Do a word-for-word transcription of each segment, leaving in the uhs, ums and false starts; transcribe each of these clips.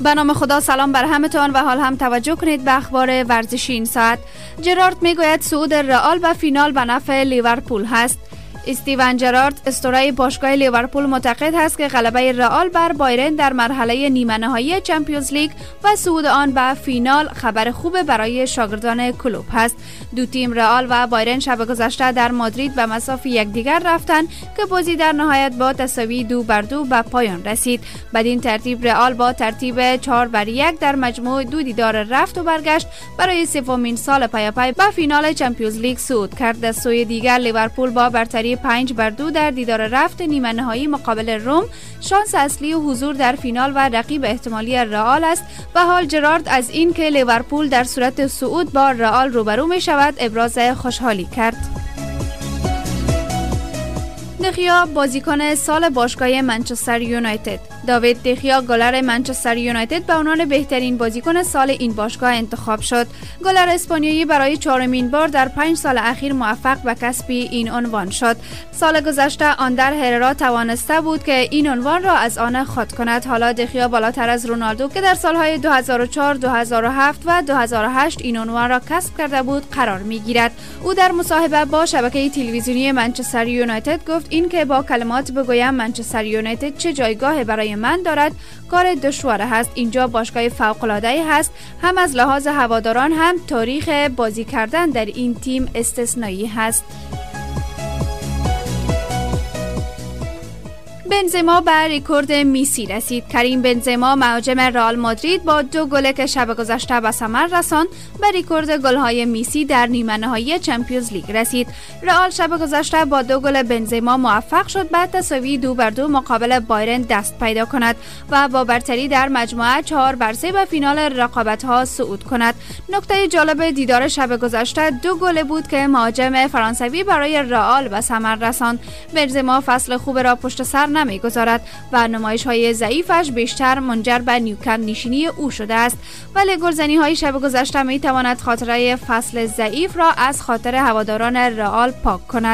به نام خدا، سلام بر همتان و حال هم توجه کنید به اخبار ورزشی این ساعت. جرارد میگوید صعود رئال به فینال به نفع لیورپول هست. استیون جرارد اسطوره باشگاه لیورپول معتقد است که غلبه رئال بر بایرن در مرحله نیمه نهایی چمپیونز لیگ و صعود آن به فینال خبر خوب برای شاگردان کلوب است. دو تیم رئال و بایرن شب گذشته در مادرید به مساف یکدیگر رفتند که بازی در نهایت با تساوی دو بر دو به پایان رسید. بدین ترتیب رئال با ترتیب چهار بر یک در مجموع دو دیدار رفت و برگشت برای سومین سال پیاپی به فینال چمپیونز لیگ صعود کرد. از سوی دیگر لیورپول با برتری پنج بر دو در دیدار رفت نیمه نهایی مقابل روم شانس اصلی و حضور در فینال و رقیب احتمالی رئال است و حال جرارد از این که لیورپول در صورت صعود با رئال روبرو می شود ابراز خوشحالی کرد. دخیا بازیکن سال باشگاه منچستر یونایتد. داوید دخیا گلر منچستر یونایتد به عنوان بهترین بازیکن سال این باشگاه انتخاب شد. گلر اسپانیایی برای چهارمین بار در پنج سال اخیر موفق به کسب این عنوان شد. سال گذشته آندر هررا توانسته بود که این عنوان را از آن خود کند. حالا دخیا بالاتر از رونالدو که در سالهای دو هزار و چهار، دو هزار و هفت و دو هزار و هشت این عنوان را کسب کرده بود قرار می‌گیرد. او در مصاحبه با شبکه تلویزیونی منچستر یونایتد گفت این که با کلمات بگویم منچستر یونایتد چه جایگاه برای من دارد کار دشوار است. اینجا باشگاه فوق‌العاده است، هم از لحاظ هواداران هم تاریخ بازی کردن در این تیم استثنایی است. بنزما به رکورد مسی رسید. کریم بنزما مهاجم رئال مادرید با دو گل که شب گذشته به ثمر رساند به رکورد گل‌های مسی در نیمه نهایی چمپیونز لیگ رسید. رئال شب گذشته با دو گل بنزما موفق شد به تساوی دو بر دو مقابل بایرن دست پیدا کند و با برتری در مجموعه چهار بر سه به فینال رقابت‌ها صعود کند. نکته جالب دیدار شب گذشته دو گل بود که مهاجم فرانسوی برای رئال به ثمر رساند. بنزما فصل خوب را پشت سر نمی‌گذارد و نمایش‌های ضعیفش بیشتر منجر به نیوکم نشینی او شده است، ولی گلزنی‌های شب گذشته می‌تواند خاطره فصل ضعیف را از خاطر هواداران رئال پاک کند.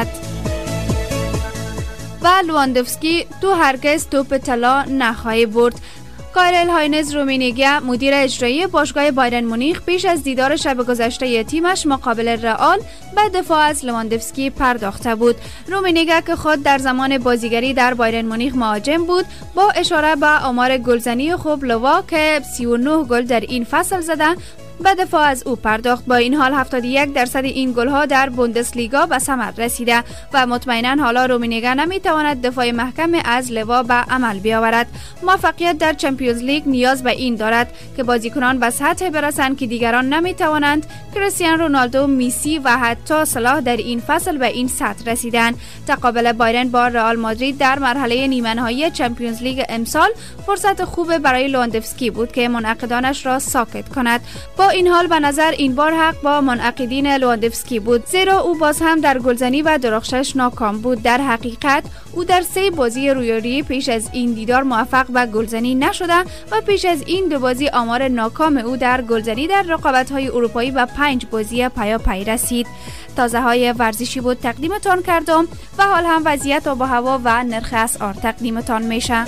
و لواندوفسکی تو هرگز توپ طلا نخواهی برد. کایرل هاینز رومینیگه مدیر اجرایی باشگاه بایرن مونیخ پیش از دیدار شب گذشته تیمش مقابل رئال به دفاع از لواندوفسکی پرداخته بود. رومینیگه که خود در زمان بازیگری در بایرن مونیخ مهاجم بود با اشاره به آمار گلزنی خوب لوا که سی و نه گل در این فصل زده به دفاع از او پرداخت. با این حال هفتاد و یک درصد این گل‌ها در بوندسلیگا به ثمر رسیده و مطمئنا حالا رومینیگه نمیتواند دفاع محکم از لوا به عمل بیاورد. موفقیت در چمپیونز لیگ نیاز به این دارد که بازیکنان به سطح برسند که دیگران نمیتوانند. کریستیانو رونالدو، مسی و حتی صلاح در این فصل به این سطح رسیدند. تقابل بایرن با رئال مادرید در مرحله نیمه نهایی چمپیونز لیگ امسال فرصت خوب برای لواندوفسکی بود که منعقدانش را ساکت کند. با این حال به نظر این بار حق با منعقدین لواندوفسکی بود، زیرا او باز هم در گلزنی و درخشش ناکام بود. در حقیقت او در سه بازی رویارویی پیش از این دیدار موفق به گلزنی نشده و پیش از این دو بازی آمار ناکام او در گلزنی در رقابت‌های اروپایی و پنج بازی پیاپی رسید. تازه های ورزشی بود تقدیمتان کردم و حال هم وضعیت آب و هوا و نرخ اسعار تقدیمتان میشه.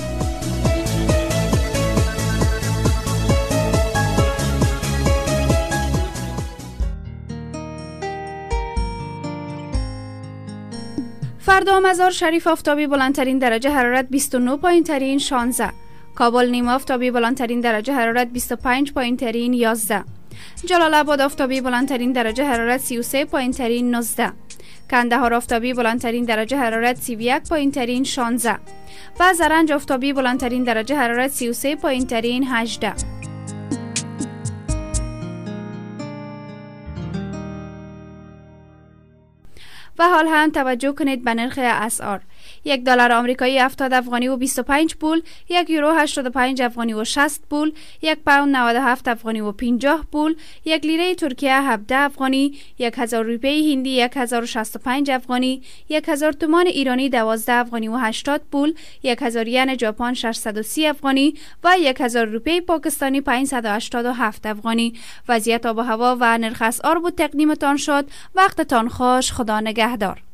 فردا مزار شریف آفتابی بلندترین درجه حرارت بیست و نه پایین ترین شانزده، کابل نیمه آفتابی بلندترین درجه حرارت بیست و پنج پایین ترین یازده، جلال آباد آفتابی بلندترین درجه حرارت سی و سه پایین ترین نوزده، کندهار آفتابی بلندترین درجه حرارت سی و یک پایین ترین شانزده و زرنج آفتابی بلندترین درجه حرارت سی و سه پایین ترین هجده. و حال هم توجه کنید به نرخ اسعار. یک دلار آمریکایی هفتاد افغانی و بیست و پنج پول، یک یورو هشتاد و پنج افغانی و شصت پول، یک پوند نود و هفت افغانی و پنجاه پول، یک لیره ترکیه هفده افغانی، یک هزار روپیه هندی یک هزار و شصت و پنج افغانی، یک هزار تومان ایرانی دوازده افغانی و هشتاد پول، یک هزار ین ژاپن ششصد و سی افغانی و یک هزار روپیه پاکستانی پانصد و هشتاد و هفت افغانی. وضعیت آب و هوا و نرخ اسعار بود تقدیمتان شد. وقتتان خوش. خدا نگهدار.